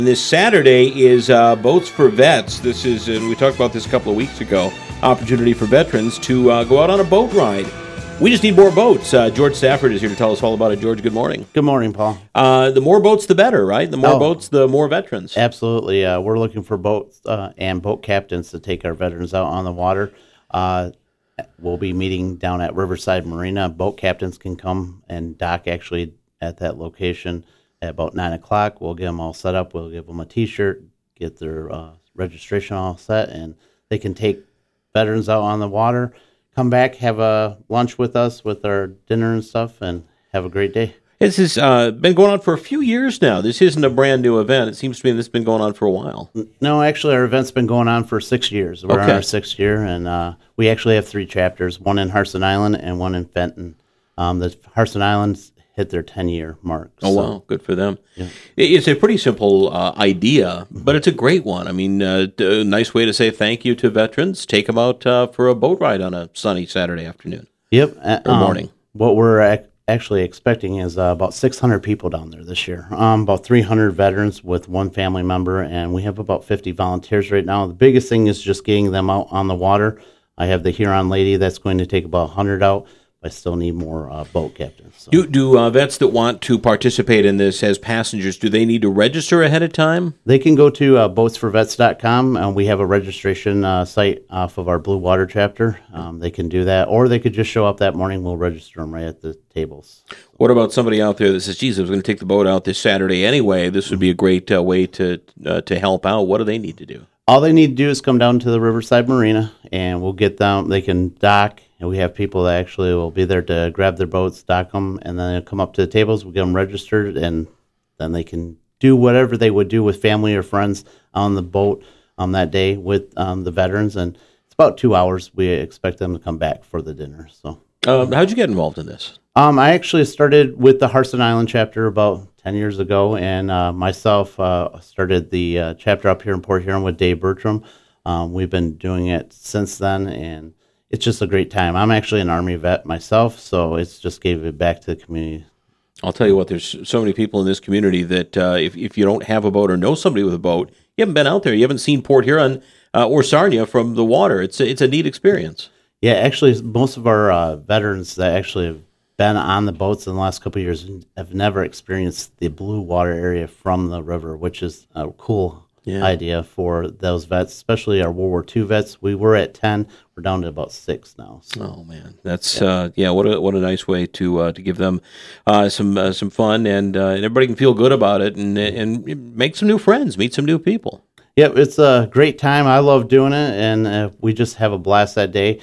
And this Saturday is Boats for Vets. This is, and we talked about this a couple of weeks ago, opportunity for veterans to go out on a boat ride. We just need more boats. George Stafford is here to tell us all about it. George, good morning. Good morning, Paul. The more boats, the better, right? The more boats, the more veterans. Absolutely. We're looking for boats and boat captains to take our veterans out on the water. We'll be meeting down at Riverside Marina. Boat captains can come and dock actually at that location at about 9 o'clock. We'll get them all set up. We'll give them a T-shirt, get their registration all set, and they can take veterans out on the water, come back, have a lunch with us with our dinner and stuff, and have a great day. This has been going on for a few years now. This isn't a brand new event. It seems to me this has been going on for a while. No, actually, our event's been going on for 6 years. We're on our 6th year, and we actually have 3 chapters, one in Harson Island and one in Fenton. The Harson Islands hit their 10-year mark. Oh, wow. Good for them. Yeah. It's a pretty simple idea, but it's a great one. I mean, a nice way to say thank you to veterans. Take them out for a boat ride on a sunny Saturday afternoon. Yep. Or morning. What we're actually expecting is about 600 people down there this year. About 300 veterans with one family member, and we have about 50 volunteers right now. The biggest thing is just getting them out on the water. I have the Huron lady that's going to take about 100 out. I still need more boat captains. So. Do vets that want to participate in this as passengers, do they need to register ahead of time? They can go to boatsforvets.com, and we have a registration site off of our Blue Water chapter. They can do that, or they could just show up that morning. We'll register them right at the tables. What about somebody out there that says, geez, I was going to take the boat out this Saturday anyway. This would be a great way to help out. What do they need to do? All they need to do is come down to the Riverside Marina, and we'll get them. They can dock, and we have people that actually will be there to grab their boats, dock them, and then they'll come up to the tables. We'll get them registered, and then they can do whatever they would do with family or friends on the boat that day with the veterans. And it's about 2 hours. We expect them to come back for the dinner. So, how'd you get involved in this? I actually started with the Harson Island chapter about 10 years ago, and myself started the chapter up here in Port Huron with Dave Bertram. We've been doing it since then, and it's just a great time. I'm actually an Army vet myself, so it's just gave it back to the community. I'll tell you what, there's so many people in this community that if you don't have a boat or know somebody with a boat, you haven't been out there, you haven't seen Port Huron or Sarnia from the water. It's a neat experience. Yeah, actually, most of our veterans that actually have been on the boats in the last couple of years have never experienced the blue water area from the river, which is a cool idea for those vets, especially our World War II vets. We were at 10. We're down to about 6 now. So. Oh, man. That's, what a nice way to give them some fun, and everybody can feel good about it and make some new friends, meet some new people. Yep, it's a great time. I love doing it, and we just have a blast that day.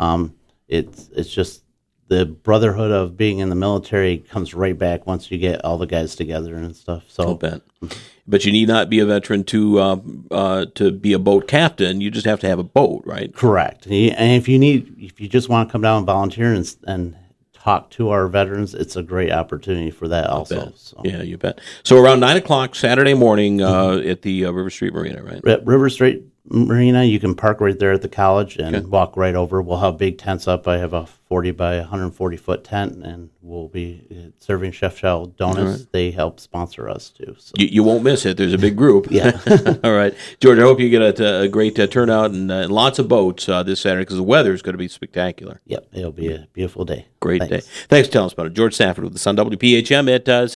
It's just the brotherhood of being in the military comes right back once you get all the guys together and stuff. So, I'll bet. But you need not be a veteran to be a boat captain. You just have to have a boat, right? Correct. And if you just want to come down and volunteer and talk to our veterans, it's a great opportunity for that also. So. Yeah, you bet. So around 9 o'clock Saturday morning at the River Street Marina, right? At River Street Marina, you can park right there at the college and walk right over. We'll have big tents up. I have a 40 by 140 foot tent, and we'll be serving Chef Shell donuts. Right. They help sponsor us too. So. You won't miss it. There's a big group. Yeah. All right, George. I hope you get a great turnout and lots of boats this Saturday because the weather is going to be spectacular. Yep, it'll be a beautiful day. Great day. Thanks for telling us about it. George Stafford with the Sun WPHM at